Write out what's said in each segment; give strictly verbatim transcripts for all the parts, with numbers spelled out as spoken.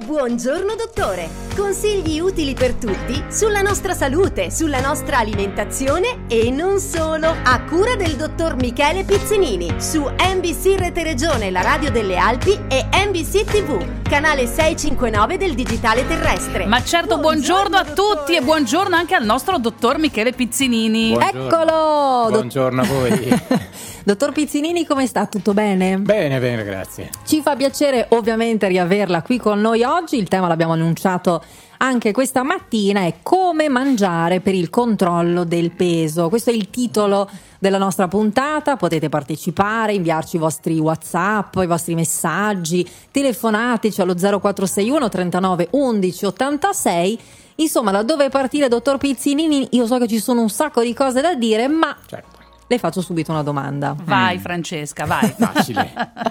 Buongiorno dottore! Consigli utili per tutti sulla nostra salute, sulla nostra alimentazione e non solo, a cura del dottor Michele Pizzinini su N B C Rete Regione, la radio delle Alpi, e N B C T V, canale seicentocinquantanove del digitale terrestre. Ma certo, buongiorno, buongiorno a dottore. tutti e buongiorno anche al nostro dottor Michele Pizzinini. Buongiorno. Eccolo! Buongiorno a voi. Dottor Pizzinini, come sta? Tutto bene? Bene, bene, grazie. Ci fa piacere ovviamente riaverla qui con noi oggi. Il tema l'abbiamo annunciato anche questa mattina, è come mangiare per il controllo del peso. Questo è il titolo della nostra puntata. Potete partecipare, inviarci i vostri WhatsApp, i vostri messaggi, telefonateci allo zero quattro sei uno trentanove undici ottantasei. Insomma, da dove partire, dottor Pizzinini? Io so che ci sono un sacco di cose da dire, ma Certo. le faccio subito una domanda. Vai Mm. Francesca, vai. Facile.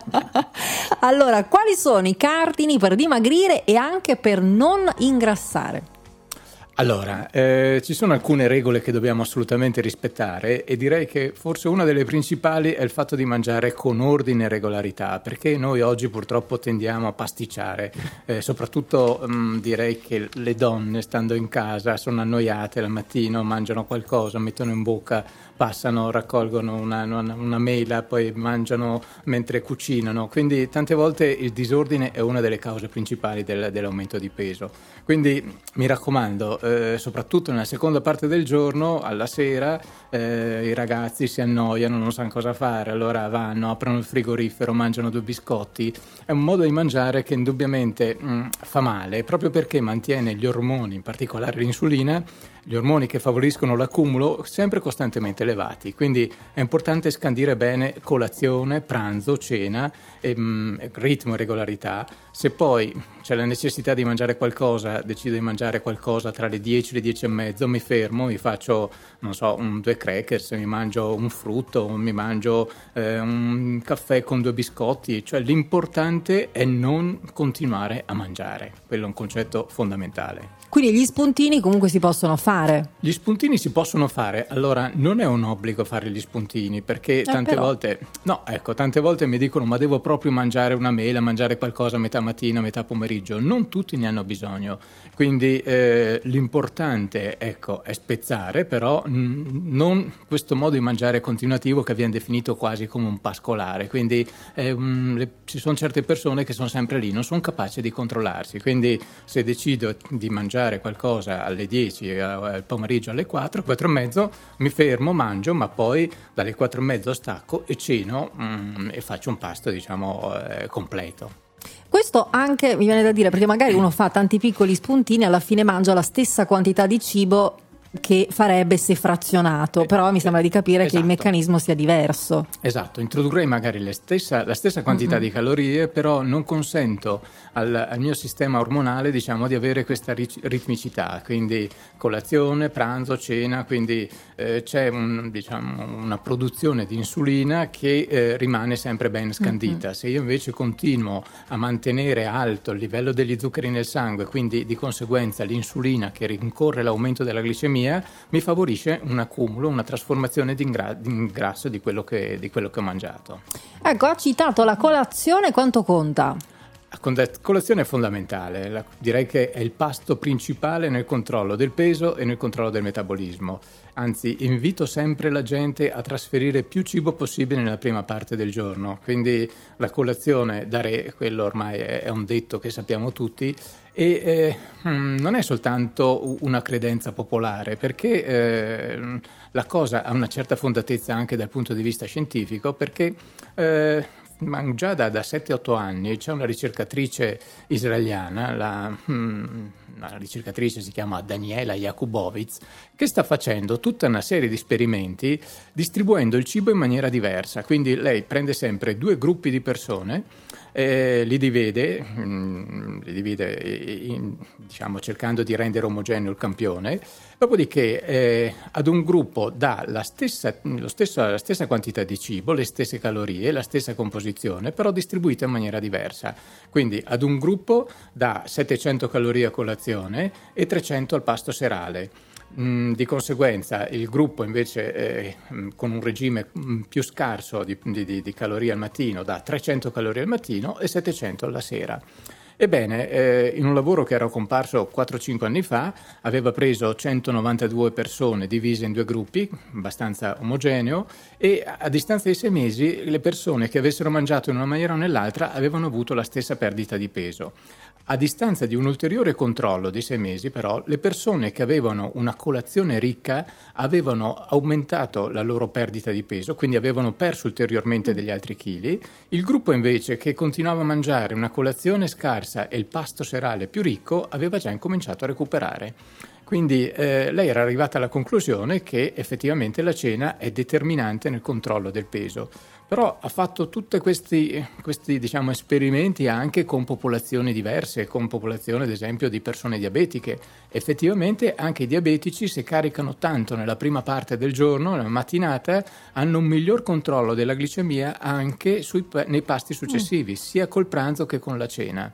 Allora, quali sono i cardini per dimagrire e anche per non ingrassare? Allora, eh, ci sono alcune regole che dobbiamo assolutamente rispettare e direi che forse una delle principali è il fatto di mangiare con ordine e regolarità, perché noi oggi purtroppo tendiamo a pasticciare, eh, soprattutto mh, direi che le donne stando in casa sono annoiate al mattino, mangiano qualcosa, mettono in bocca, passano, raccolgono una, una, una mela, poi mangiano mentre cucinano, quindi tante volte il disordine è una delle cause principali del, dell'aumento di peso. Quindi mi raccomando, eh, soprattutto nella seconda parte del giorno, alla sera, eh, i ragazzi si annoiano, non sanno cosa fare, allora vanno, aprono il frigorifero, mangiano due biscotti. È un modo di mangiare che indubbiamente mh, fa male, proprio perché mantiene gli ormoni, in particolare l'insulina, gli ormoni che favoriscono l'accumulo, sempre costantemente elevati. Quindi è importante scandire bene colazione, pranzo, cena, e, mh, ritmo e regolarità. Se poi c'è la necessità di mangiare qualcosa, decido di mangiare qualcosa tra le dieci e le dieci e mezzo, mi fermo, mi faccio, non so, un, due crackers, mi mangio un frutto, mi mangio eh, un caffè con due biscotti. Cioè l'importante è non continuare a mangiare. Quello è un concetto fondamentale. Quindi gli spuntini comunque si possono fare. Gli spuntini si possono fare, allora non è un obbligo fare gli spuntini, perché tante però. volte, no, ecco, tante volte mi dicono ma devo proprio mangiare una mela, mangiare qualcosa a metà mattina, a metà pomeriggio. Non tutti ne hanno bisogno, quindi eh, l'importante, ecco, è spezzare, però mh, non questo modo di mangiare continuativo che viene definito quasi come un pascolare, quindi eh, mh, le, ci sono certe persone che sono sempre lì, non sono capaci di controllarsi, quindi se decido di mangiare qualcosa alle dieci, al pomeriggio alle quattro, quattro e mezzo mi fermo, mangio, ma poi dalle quattro e mezzo stacco e ceno mm, e faccio un pasto, diciamo, eh, completo. Questo anche mi viene da dire, perché magari uno fa tanti piccoli spuntini, alla fine mangia la stessa quantità di cibo che farebbe se frazionato, però mi sembra di capire Esatto. che il meccanismo sia diverso. Esatto, introdurrei magari le stessa, la stessa quantità mm-hmm. di calorie, però non consento al, al mio sistema ormonale, diciamo, di avere questa ritmicità, quindi colazione, pranzo, cena, quindi eh, c'è un, diciamo, una produzione di insulina che eh, rimane sempre ben scandita. Mm-hmm. Se io invece continuo a mantenere alto il livello degli zuccheri nel sangue, quindi di conseguenza l'insulina che rincorre l'aumento della glicemia, mi favorisce un accumulo, una trasformazione di, ingra- di ingrasso di quello, che, di quello che ho mangiato. Ecco, ha citato la colazione, quanto conta? La colazione è fondamentale, la, direi che è il pasto principale nel controllo del peso e nel controllo del metabolismo. Anzi, invito sempre la gente a trasferire più cibo possibile nella prima parte del giorno, quindi la colazione, dare, quello ormai è, è un detto che sappiamo tutti, e eh, non è soltanto una credenza popolare, perché eh, la cosa ha una certa fondatezza anche dal punto di vista scientifico, perché eh, ma già da, da sette otto anni c'è una ricercatrice israeliana, la, hmm, la ricercatrice si chiama Daniela Jakubowicz, che sta facendo tutta una serie di esperimenti distribuendo il cibo in maniera diversa. Quindi lei prende sempre due gruppi di persone, eh, li divide, mh, li divide in, diciamo, cercando di rendere omogeneo il campione, dopodiché eh, ad un gruppo dà la stessa, lo stesso, la stessa quantità di cibo, le stesse calorie, la stessa composizione, però distribuita in maniera diversa. Quindi ad un gruppo dà settecento calorie a colazione e trecento al pasto serale. Di conseguenza il gruppo invece eh, con un regime più scarso di, di, di calorie al mattino dà trecento calorie al mattino e settecento alla sera. Ebbene, eh, in un lavoro che era comparso quattro cinque anni fa, aveva preso centonovantadue persone divise in due gruppi, abbastanza omogeneo, e a, a distanza di sei mesi le persone che avessero mangiato in una maniera o nell'altra avevano avuto la stessa perdita di peso. A distanza di un ulteriore controllo di sei mesi, però, le persone che avevano una colazione ricca avevano aumentato la loro perdita di peso, quindi avevano perso ulteriormente degli altri chili. Il gruppo invece che continuava a mangiare una colazione scarsa e il pasto serale più ricco aveva già incominciato a recuperare. Quindi eh, lei era arrivata alla conclusione che effettivamente la cena è determinante nel controllo del peso. Però ha fatto tutti questi, questi diciamo, esperimenti anche con popolazioni diverse, con popolazioni ad esempio di persone diabetiche. Effettivamente anche i diabetici, se caricano tanto nella prima parte del giorno, nella mattinata, hanno un miglior controllo della glicemia anche sui, nei pasti successivi, mm. sia col pranzo che con la cena.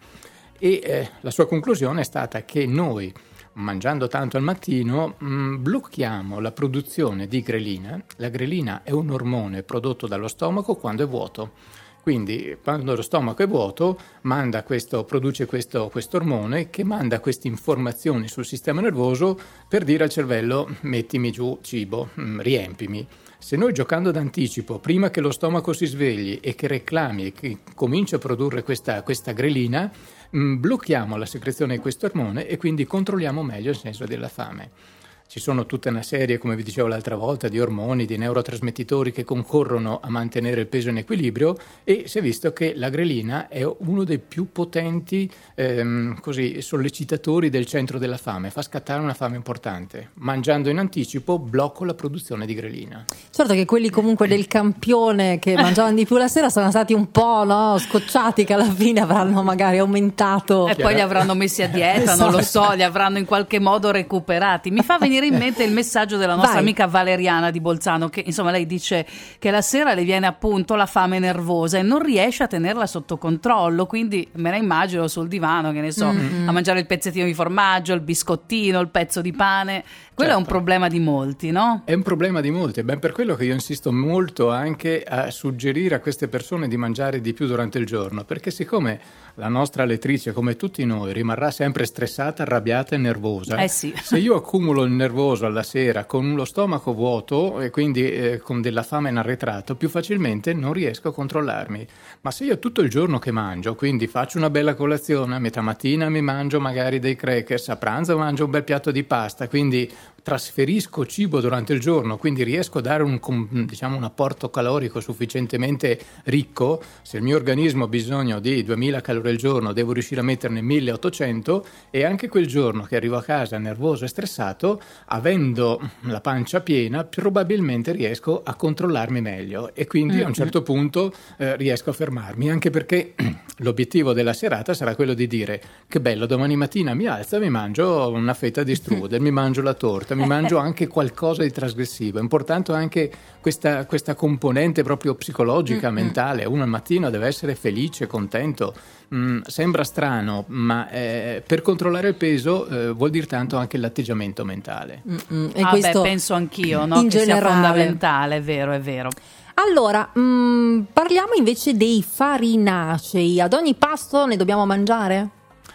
E eh, la sua conclusione è stata che noi, mangiando tanto al mattino, mh, blocchiamo la produzione di grelina. La grelina è un ormone prodotto dallo stomaco quando è vuoto. Quindi quando lo stomaco è vuoto manda questo, produce questo ormone che manda queste informazioni sul sistema nervoso per dire al cervello mettimi giù cibo, mh, riempimi. Se noi giocando d'anticipo, prima che lo stomaco si svegli e che reclami e che cominci a produrre questa, questa grelina, mh, blocchiamo la secrezione di questo ormone e quindi controlliamo meglio il senso della fame. Ci sono tutta una serie, come vi dicevo l'altra volta, di ormoni, di neurotrasmettitori che concorrono a mantenere il peso in equilibrio e si è visto che la grelina è uno dei più potenti ehm, così, sollecitatori del centro della fame, fa scattare una fame importante. Mangiando in anticipo blocco la produzione di grelina. Certo che quelli comunque del campione che mangiavano di più la sera sono stati un po' no, scocciati, che alla fine avranno magari aumentato. E poi li avranno messi a dieta, non lo so, li avranno in qualche modo recuperati. Mi fa venire in mente il messaggio della nostra Vai. amica Valeriana di Bolzano, che insomma lei dice che la sera le viene appunto la fame nervosa e non riesce a tenerla sotto controllo, quindi me la immagino sul divano, che ne so, mm-hmm. a mangiare il pezzettino di formaggio, il biscottino, il pezzo di pane. Quello certo. È un problema di molti, no? È un problema di molti, è ben per quello che io insisto molto anche a suggerire a queste persone di mangiare di più durante il giorno, perché siccome la nostra lettrice, come tutti noi, rimarrà sempre stressata, arrabbiata e nervosa, eh sì. se io accumulo il nervoso alla sera con lo stomaco vuoto e quindi eh, con della fame in arretrato, più facilmente non riesco a controllarmi. Ma se io tutto il giorno che mangio, quindi faccio una bella colazione, a metà mattina mi mangio magari dei crackers, a pranzo mangio un bel piatto di pasta, quindi trasferisco cibo durante il giorno, quindi riesco a dare un, diciamo, un apporto calorico sufficientemente ricco. Se il mio organismo ha bisogno di duemila calorie al giorno, devo riuscire a metterne milleottocento, e anche quel giorno che arrivo a casa nervoso e stressato, avendo la pancia piena, probabilmente riesco a controllarmi meglio e quindi mm-hmm. a un certo punto eh, riesco a fermarmi, anche perché l'obiettivo della serata sarà quello di dire che bello, domani mattina mi alzo e mi mangio una fetta di strudel, mi mangio la torta, mi mangio anche qualcosa di trasgressivo. È importante anche questa, questa componente proprio psicologica, mm-hmm. mentale. Uno al mattino deve essere felice, contento. Mm, sembra strano, ma eh, per controllare il peso eh, vuol dire tanto anche l'atteggiamento mentale. Mm-hmm. E ah questo beh, penso anch'io, no? In che generale. sia fondamentale, è vero, è vero. Allora, mh, parliamo invece dei farinacei. Ad ogni pasto ne dobbiamo mangiare?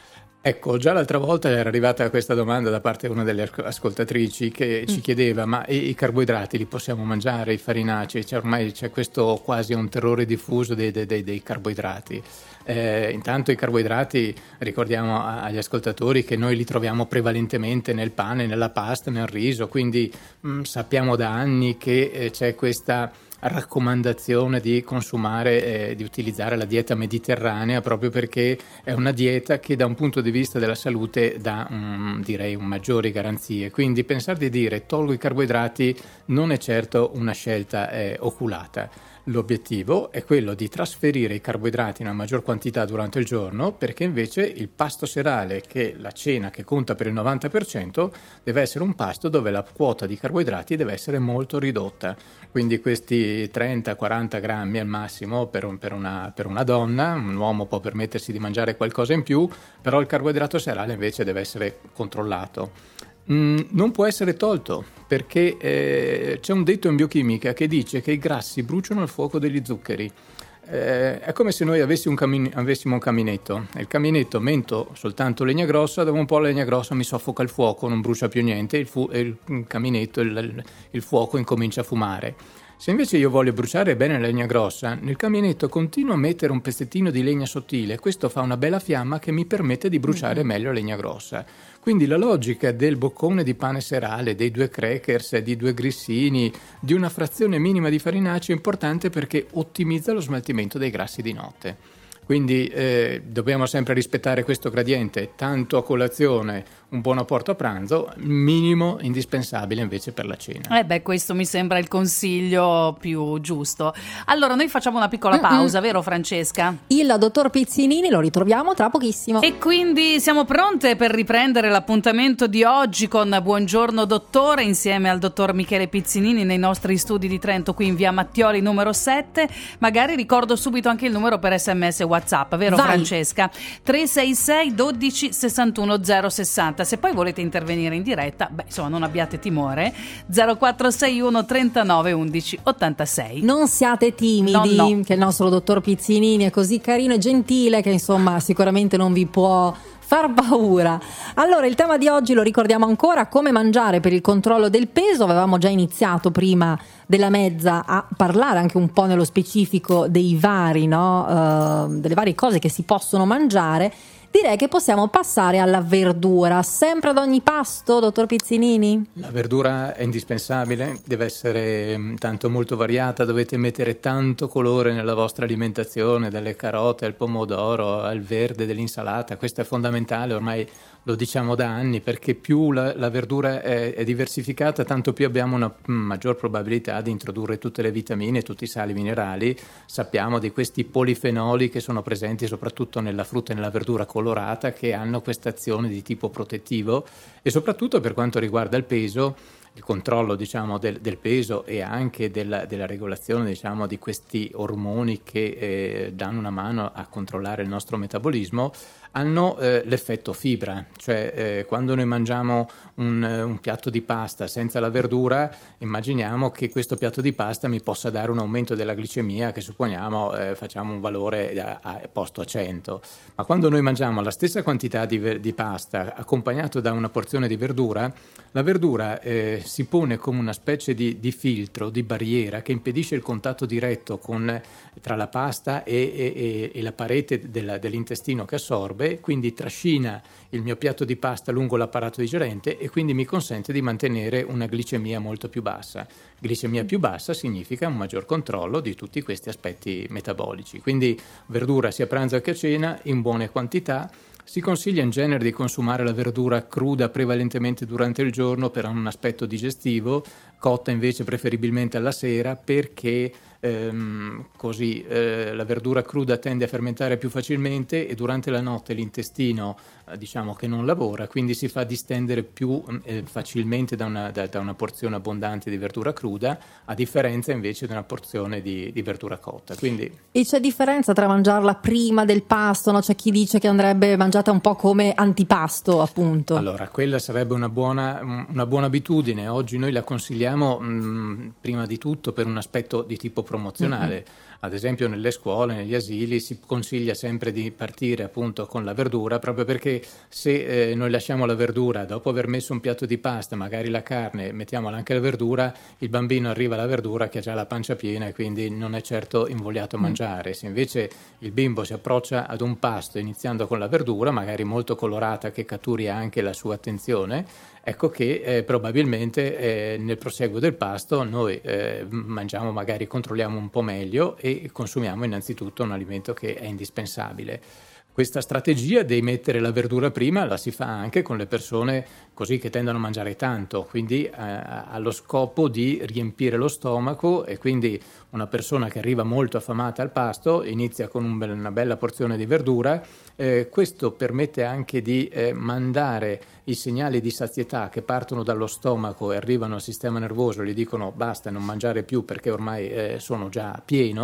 Ecco, già l'altra volta era arrivata questa domanda da parte di una delle ascoltatrici che ci chiedeva: ma i, i carboidrati li possiamo mangiare, i farinacei? Cioè, ormai c'è questo quasi un terrore diffuso dei, dei, dei carboidrati. Eh, intanto i carboidrati, ricordiamo agli ascoltatori che noi li troviamo prevalentemente nel pane, nella pasta, nel riso, quindi mh, sappiamo da anni che eh, c'è questa raccomandazione di consumare, eh, di utilizzare la dieta mediterranea, proprio perché è una dieta che da un punto di vista della salute dà um, direi un maggiori garanzie. Quindi pensare di dire tolgo i carboidrati non è certo una scelta eh, oculata. L'obiettivo è quello di trasferire i carboidrati in una maggior quantità durante il giorno, perché invece il pasto serale, che è la cena che conta per il novanta per cento, deve essere un pasto dove la quota di carboidrati deve essere molto ridotta. Quindi questi trenta quaranta grammi al massimo per, un, per, una, per una donna. Un uomo può permettersi di mangiare qualcosa in più, però il carboidrato serale invece deve essere controllato. Mm, non può essere tolto, perché eh, c'è un detto in biochimica che dice che i grassi bruciano al fuoco degli zuccheri. Eh, è come se noi avessimo un, camin- avessimo un caminetto. Il caminetto mento soltanto legna grossa, dopo un po' la legna grossa mi soffoca il fuoco, non brucia più niente, il, fu- il caminetto, il, il fuoco incomincia a fumare. Se invece io voglio bruciare bene la legna grossa, nel caminetto continuo a mettere un pezzettino di legna sottile, questo fa una bella fiamma che mi permette di bruciare mm-hmm. meglio la legna grossa. Quindi la logica del boccone di pane serale, dei due crackers, di due grissini, di una frazione minima di farinaceo è importante perché ottimizza lo smaltimento dei grassi di notte. Quindi eh, dobbiamo sempre rispettare questo gradiente, tanto a colazione, un buon apporto a pranzo, minimo indispensabile invece per la cena. Eh beh, questo mi sembra il consiglio più giusto. Allora, noi facciamo una piccola pausa, Mm-mm. vero Francesca? Il dottor Pizzinini lo ritroviamo tra pochissimo. E quindi siamo pronte per riprendere l'appuntamento di oggi con Buongiorno Dottore insieme al dottor Michele Pizzinini nei nostri studi di Trento, qui in via Mattioli numero sette. Magari ricordo subito anche il numero per sms e WhatsApp, vero Vai. Francesca? tre sei sei dodici sessantuno zero sessanta. Se poi volete intervenire in diretta, beh, insomma, non abbiate timore. zero quattro sei uno trentanove undici ottantasei. Non siate timidi, no, no. che il nostro dottor Pizzinini è così carino e gentile che insomma sicuramente non vi può far paura. Allora, il tema di oggi lo ricordiamo ancora: come mangiare per il controllo del peso. Avevamo già iniziato prima della mezza a parlare anche un po' nello specifico dei vari, no? Uh, delle varie cose che si possono mangiare. Direi che possiamo passare alla verdura, sempre ad ogni pasto, dottor Pizzinini? La verdura è indispensabile, deve essere tanto molto variata, dovete mettere tanto colore nella vostra alimentazione, dalle carote al pomodoro al verde dell'insalata, questo è fondamentale, ormai lo diciamo da anni, perché più la, la verdura è, è diversificata, tanto più abbiamo una maggior probabilità di introdurre tutte le vitamine, tutti i sali minerali. Sappiamo di questi polifenoli che sono presenti soprattutto nella frutta e nella verdura colorata, che hanno questa azione di tipo protettivo, e soprattutto per quanto riguarda il peso, il controllo diciamo del, del peso e anche della, della regolazione diciamo di questi ormoni che eh, danno una mano a controllare il nostro metabolismo, hanno eh, l'effetto fibra, cioè eh, quando noi mangiamo un, un piatto di pasta senza la verdura, immaginiamo che questo piatto di pasta mi possa dare un aumento della glicemia che supponiamo eh, facciamo un valore a, a, posto a cento, ma quando noi mangiamo la stessa quantità di, di pasta accompagnato da una porzione di verdura, la verdura eh, si pone come una specie di, di filtro, di barriera che impedisce il contatto diretto con, tra la pasta e, e, e la parete della, dell'intestino che assorbe, quindi trascina il mio piatto di pasta lungo l'apparato digerente e quindi mi consente di mantenere una glicemia molto più bassa. Glicemia più bassa significa un maggior controllo di tutti questi aspetti metabolici, quindi verdura sia a pranzo che a cena in buone quantità. Si consiglia in genere di consumare la verdura cruda prevalentemente durante il giorno per un aspetto digestivo, cotta invece preferibilmente alla sera perché ehm, così eh, la verdura cruda tende a fermentare più facilmente e durante la notte l'intestino eh, diciamo che non lavora, quindi si fa distendere più eh, facilmente da una, da, da una porzione abbondante di verdura cruda, a differenza invece di una porzione di, di verdura cotta. Quindi... E c'è differenza tra mangiarla prima del pasto, no? C'è chi dice che andrebbe mangiata un po' come antipasto, appunto. Allora, quella sarebbe una buona, una buona abitudine. Oggi noi la consigliamo mh, prima di tutto per un aspetto di tipo promozionale. Mm-hmm. Ad esempio nelle scuole, negli asili si consiglia sempre di partire appunto con la verdura, proprio perché se eh, noi lasciamo la verdura dopo aver messo un piatto di pasta, magari la carne, mettiamola anche la verdura, il bambino arriva alla verdura che ha già la pancia piena e quindi non è certo invogliato a mangiare. Se invece il bimbo si approccia ad un pasto iniziando con la verdura, magari molto colorata, che catturi anche la sua attenzione, ecco che eh, probabilmente eh, nel proseguo del pasto noi eh, mangiamo, magari controlliamo un po' meglio e consumiamo innanzitutto un alimento che è indispensabile. Questa strategia di mettere la verdura prima la si fa anche con le persone così che tendono a mangiare tanto, quindi eh, allo scopo di riempire lo stomaco, e quindi una persona che arriva molto affamata al pasto inizia con un be- una bella porzione di verdura. Eh, questo permette anche di eh, mandare i segnali di sazietà che partono dallo stomaco e arrivano al sistema nervoso, gli dicono basta, non mangiare più perché ormai eh, sono già pieno,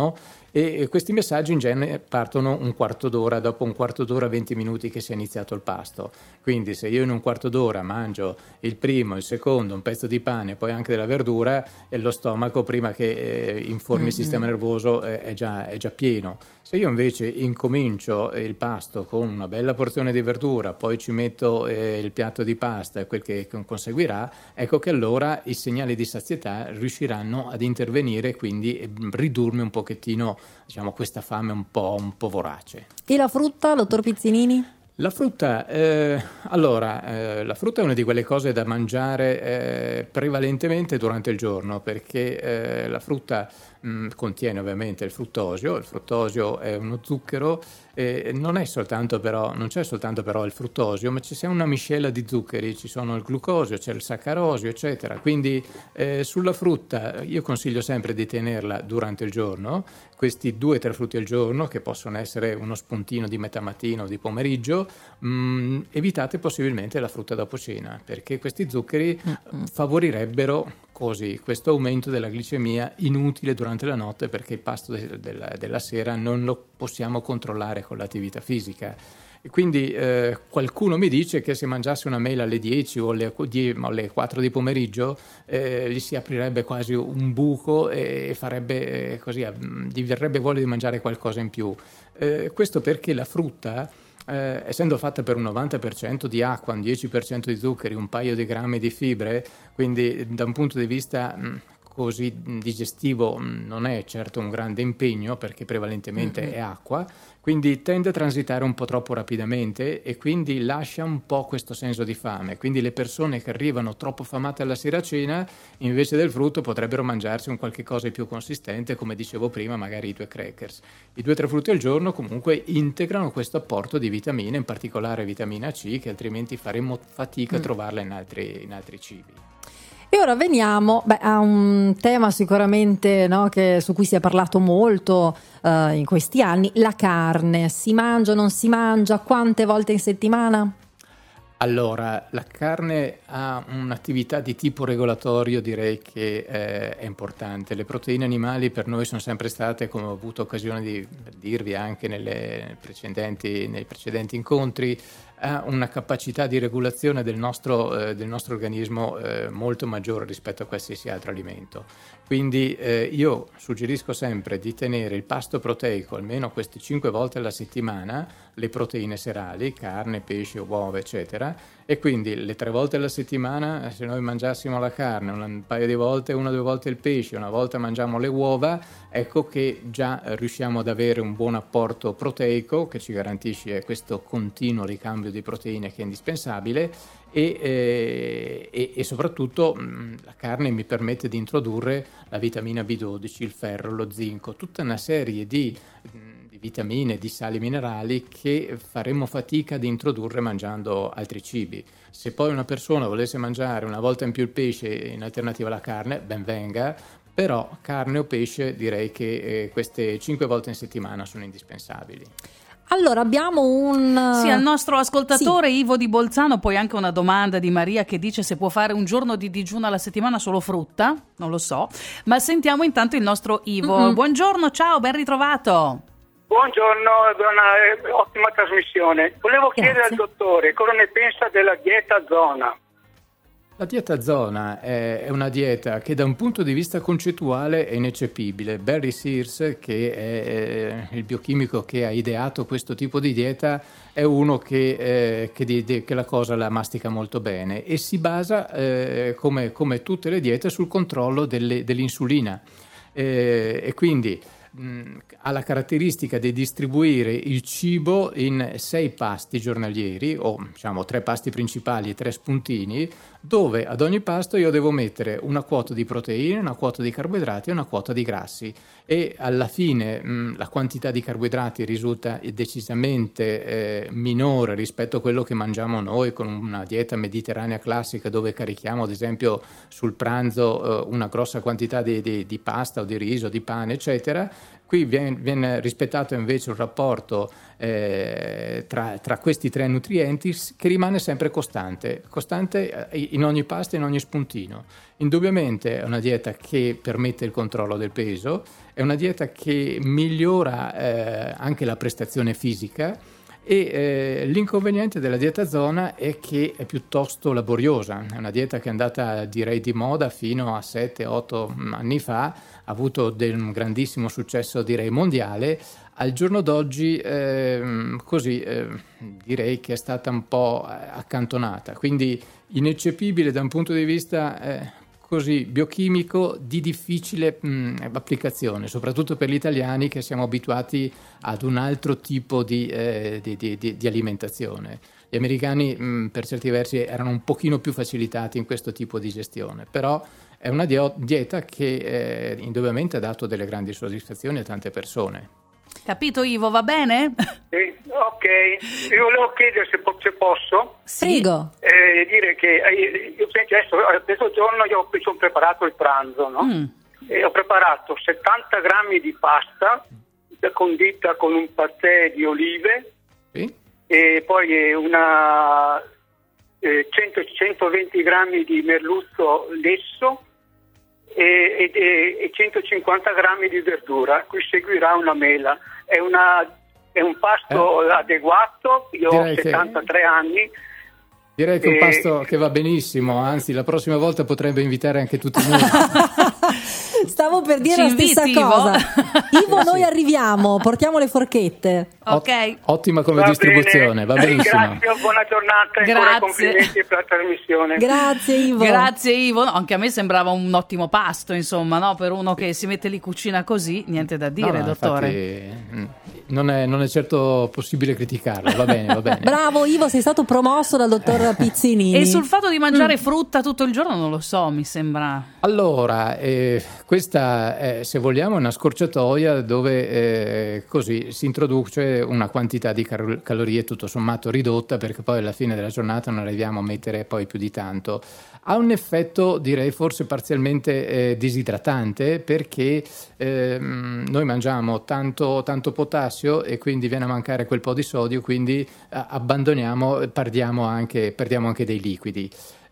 e questi messaggi in genere partono un quarto d'ora, dopo un quarto d'ora, venti minuti che sia iniziato il pasto. Quindi se io in un quarto d'ora mangio il primo, il secondo, un pezzo di pane e poi anche della verdura, e lo stomaco prima che eh, informi mm-hmm. il sistema nervoso eh, è, già, è già pieno. Se io invece incomincio il pasto con una bella porzione di verdura, poi ci metto eh, il piatto di pasta e quel che conseguirà, ecco che allora i segnali di sazietà riusciranno ad intervenire e quindi ridurmi un pochettino, diciamo, questa fame un po', un po' vorace. E la frutta, dottor Pizzinini? La frutta, eh, allora, eh, la frutta è una di quelle cose da mangiare eh, prevalentemente durante il giorno, perché eh, la frutta mh, contiene ovviamente il fruttosio. Il fruttosio è uno zucchero, eh, non è soltanto però, non c'è soltanto però il fruttosio, ma ci sia una miscela di zuccheri, ci sono il glucosio, c'è il saccarosio, eccetera. Quindi eh, sulla frutta io consiglio sempre di tenerla durante il giorno, questi due o tre frutti al giorno, che possono essere uno spuntino di metà mattina o di pomeriggio. Mm, evitate possibilmente la frutta dopo cena, perché questi zuccheri mm-hmm. favorirebbero così questo aumento della glicemia inutile durante la notte, perché il pasto de- de- della sera non lo possiamo controllare con l'attività fisica. E quindi eh, qualcuno mi dice che se mangiasse una mela alle dieci o alle, alle quattro di pomeriggio eh, gli si aprirebbe quasi un buco e farebbe eh, così, gli verrebbe voglia di mangiare qualcosa in più. Eh, questo perché la frutta, Eh, essendo fatta per un novanta per cento di acqua, un dieci per cento di zuccheri, un paio di grammi di fibre, quindi da un punto di vista mh, così digestivo mh, non è certo un grande impegno, perché prevalentemente mm-hmm. è acqua, quindi tende a transitare un po' troppo rapidamente e quindi lascia un po' questo senso di fame. Quindi le persone che arrivano troppo affamate alla sera a cena, invece del frutto potrebbero mangiarsi un qualche cosa di più consistente, come dicevo prima, magari i due crackers. I due o tre frutti al giorno comunque integrano questo apporto di vitamine, in particolare vitamina C, che altrimenti faremmo fatica mm. a trovarla in altri, in altri cibi. E ora veniamo beh, a un tema sicuramente, no, che, su cui si è parlato molto uh, in questi anni, la carne. Si mangia o non si mangia? Quante volte in settimana? Allora, la carne ha un'attività di tipo regolatorio, direi che eh, è importante. Le proteine animali per noi sono sempre state, come ho avuto occasione di dirvi anche nelle precedenti, nei precedenti incontri, ha una capacità di regolazione del nostro, eh, del nostro organismo eh, molto maggiore rispetto a qualsiasi altro alimento. Quindi eh, io suggerisco sempre di tenere il pasto proteico almeno queste cinque volte alla settimana, le proteine serali, carne, pesce, uova, eccetera, e quindi le tre volte alla settimana, se noi mangiassimo la carne un paio di volte, una o due volte il pesce, una volta mangiamo le uova, ecco che già riusciamo ad avere un buon apporto proteico che ci garantisce questo continuo ricambio di proteine che è indispensabile e, eh, e, e soprattutto mh, la carne mi permette di introdurre la vitamina B dodici, il ferro, lo zinco, tutta una serie di, di vitamine, di sali minerali che faremmo fatica ad introdurre mangiando altri cibi. Se poi una persona volesse mangiare una volta in più il pesce in alternativa alla carne, ben venga, però carne o pesce direi che eh, queste cinque volte in settimana sono indispensabili. Allora abbiamo un... Sì, al nostro ascoltatore sì. Ivo di Bolzano, poi anche una domanda di Maria che dice se può fare un giorno di digiuno alla settimana solo frutta, non lo so, ma sentiamo intanto il nostro Ivo. Mm-hmm. Buongiorno, ciao, ben ritrovato. Buongiorno, buona, ottima trasmissione. Volevo Grazie. chiedere al dottore cosa ne pensa della dieta zona. La dieta zona è una dieta che da un punto di vista concettuale è ineccepibile. Barry Sears, che è il biochimico che ha ideato questo tipo di dieta, è uno che, eh, che, di, che la cosa la mastica molto bene e si basa, eh, come, come tutte le diete, sul controllo delle, dell'insulina. Eh, e quindi mh, ha la caratteristica di distribuire il cibo in sei pasti giornalieri, o diciamo tre pasti principali e tre spuntini, dove ad ogni pasto io devo mettere una quota di proteine, una quota di carboidrati e una quota di grassi, e alla fine mh, la quantità di carboidrati risulta decisamente eh, minore rispetto a quello che mangiamo noi con una dieta mediterranea classica, dove carichiamo ad esempio sul pranzo eh, una grossa quantità di, di, di pasta o di riso, di pane, eccetera, Qui viene, viene rispettato invece un rapporto eh, tra, tra questi tre nutrienti che rimane sempre costante, costante in ogni pasto e in ogni spuntino. Indubbiamente è una dieta che permette il controllo del peso, è una dieta che migliora eh, anche la prestazione fisica, e eh, l'inconveniente della dieta zona è che è piuttosto laboriosa. È una dieta che è andata, direi, di moda fino a sette otto anni fa, ha avuto del, un grandissimo successo, direi, mondiale. Al giorno d'oggi eh, così eh, direi che è stata un po' accantonata, quindi ineccepibile da un punto di vista eh, così biochimico di difficile mh, applicazione, soprattutto per gli italiani che siamo abituati ad un altro tipo di, eh, di, di, di, di alimentazione. Gli americani mh, per certi versi erano un pochino più facilitati in questo tipo di gestione, però è una dio- dieta che eh, indubbiamente ha dato delle grandi soddisfazioni a tante persone. Capito, Ivo, va bene? Sì, ok, io volevo chiedere se, po- se posso. Prego. Eh, dire che eh, io adesso, questo giorno io mi sono preparato il pranzo, no? Mm. E ho preparato settanta grammi di pasta condita con un patè di olive, sì, e poi una eh, cento centoventi grammi di merluzzo lesso e, e, e centocinquanta grammi di verdura. Qui seguirà una mela. È, una, è un pasto eh. adeguato. Io Direi ho settantatré che... anni. Direi che è un pasto che va benissimo, anzi la prossima volta potrebbe invitare anche tutti noi. Stavo per dire Ci la inviti, stessa Ivo? cosa. Ivo, Eh, noi sì. arriviamo, portiamo le forchette. Ok. Ottima come Va distribuzione, bene. va benissimo. Grazie, buona giornata e Grazie. ancora complimenti per la trasmissione. Grazie Ivo. Grazie Ivo, no, anche a me sembrava un ottimo pasto, insomma, no? Per uno che si mette lì cucina così, niente da dire, No, no, dottore. infatti, non, è, non è certo possibile criticarlo, va bene, va bene. Bravo Ivo, sei stato promosso dal dottor Pizzinini. E sul fatto di mangiare mm. frutta tutto il giorno non lo so, mi sembra. Allora, eh, questa è, se vogliamo, una scorciatoia dove eh, così si introduce una quantità di car- calorie tutto sommato ridotta, perché poi alla fine della giornata non arriviamo a mettere poi più di tanto. Ha un effetto, direi, forse parzialmente eh, disidratante, perché eh, noi mangiamo tanto, tanto potassio e quindi viene a mancare quel po' di sodio, quindi eh, abbandoniamo, perdiamo anche, perdiamo anche dei liquidi.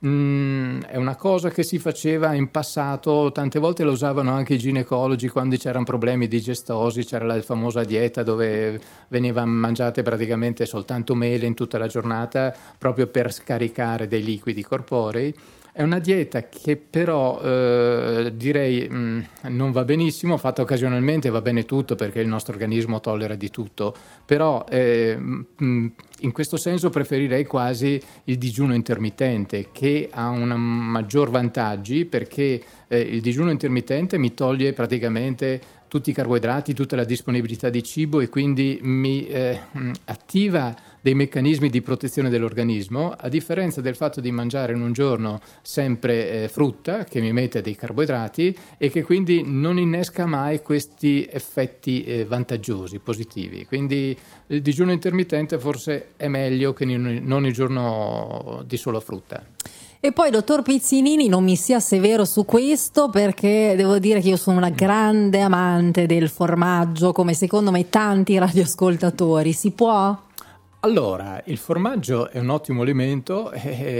Mm, è una cosa che si faceva in passato, tante volte lo usavano anche i ginecologi quando c'erano problemi digestosi, c'era la famosa dieta dove veniva mangiate praticamente soltanto mele in tutta la giornata proprio per scaricare dei liquidi corporei. È una dieta che però eh, direi mh, non va benissimo, fatta occasionalmente va bene tutto perché il nostro organismo tollera di tutto, però eh, mh, in questo senso preferirei quasi il digiuno intermittente, che ha un maggior vantaggi, perché eh, il digiuno intermittente mi toglie praticamente tutti i carboidrati, tutta la disponibilità di cibo, e quindi mi eh, attiva dei meccanismi di protezione dell'organismo, a differenza del fatto di mangiare in un giorno sempre eh, frutta, che mi mette dei carboidrati e che quindi non innesca mai questi effetti eh, vantaggiosi, positivi. Quindi il digiuno intermittente forse è meglio che non il giorno di solo frutta. E poi, dottor Pizzinini, non mi sia severo su questo, perché devo dire che io sono una grande amante del formaggio, come secondo me tanti radioascoltatori. Si può? Allora, il formaggio è un ottimo alimento,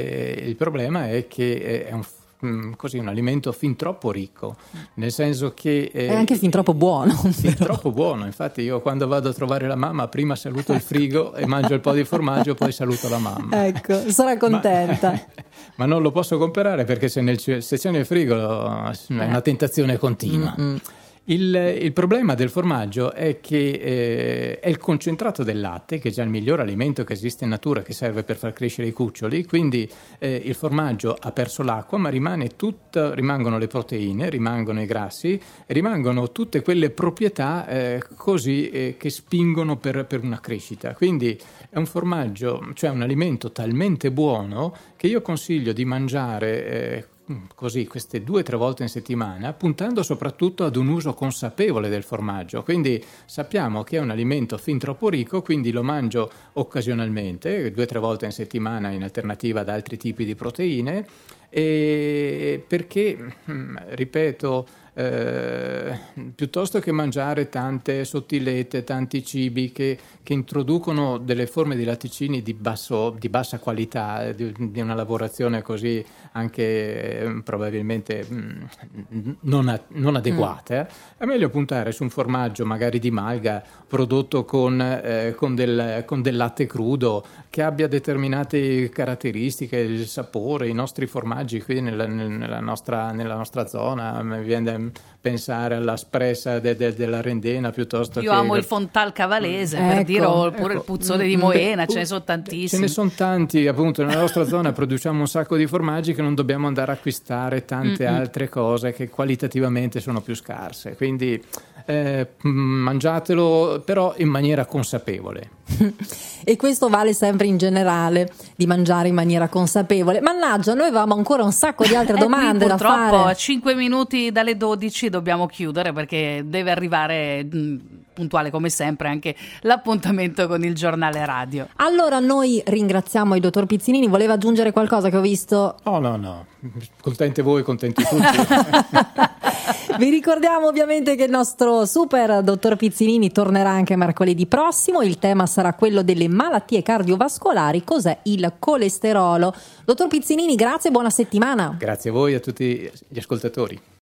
e il problema è che è un così un alimento fin troppo ricco, nel senso che eh, è anche fin troppo buono. Fin troppo buono, infatti io quando vado a trovare la mamma prima saluto il frigo e mangio un po' di formaggio, poi saluto la mamma. Ecco, sarà contenta. Ma, ma non lo posso comprare perché se, nel, se c'è nel frigo è una tentazione continua. Mm-hmm. Il, il problema del formaggio è che eh, è il concentrato del latte, che è già il miglior alimento che esiste in natura, che serve per far crescere i cuccioli, quindi eh, il formaggio ha perso l'acqua, ma rimane tutta, rimangono le proteine, rimangono i grassi, rimangono tutte quelle proprietà eh, così eh, che spingono per, per una crescita. Quindi è un formaggio, cioè un alimento talmente buono che io consiglio di mangiare eh, così queste due o tre volte in settimana, puntando soprattutto ad un uso consapevole del formaggio. Quindi sappiamo che è un alimento fin troppo ricco, quindi lo mangio occasionalmente, due o tre volte in settimana, in alternativa ad altri tipi di proteine. E perché, ripeto, Eh, piuttosto che mangiare tante sottilette, tanti cibi che, che introducono delle forme di latticini di, basso, di bassa qualità, di, di una lavorazione così anche eh, probabilmente mh, non, a, non adeguata, mm. è meglio puntare su un formaggio magari di malga prodotto con, eh, con, del, con del latte crudo che abbia determinate caratteristiche, il sapore. I nostri formaggi qui nella, nella, nostra, nella nostra zona, mi viene pensare all'aspressa de, de, della Rendena piuttosto io che... Io amo il Fontal Cavalese, ecco, per dire, oppure ecco, il Puzzone di Moena, ce ne sono tantissimi. Ce ne sono tanti, appunto, nella nostra zona produciamo un sacco di formaggi che non dobbiamo andare a acquistare tante Mm-mm. altre cose che qualitativamente sono più scarse, quindi eh, mangiatelo però in maniera consapevole. E questo vale sempre in generale, di mangiare in maniera consapevole. Mannaggia, noi avevamo ancora un sacco di altre domande qui, da fare. Purtroppo a cinque minuti dalle dodici dobbiamo chiudere perché deve arrivare mh, puntuale come sempre anche l'appuntamento con il giornale radio. Allora noi ringraziamo il dottor Pizzinini. Voleva aggiungere qualcosa che ho visto? Oh no no, contenti voi, contenti tutti. Vi ricordiamo ovviamente che il nostro super dottor Pizzinini tornerà anche mercoledì prossimo. Il tema sarà quello delle malattie cardiovascolari. Cos'è il colesterolo? Dottor Pizzinini, grazie e buona settimana. Grazie a voi e a tutti gli ascoltatori.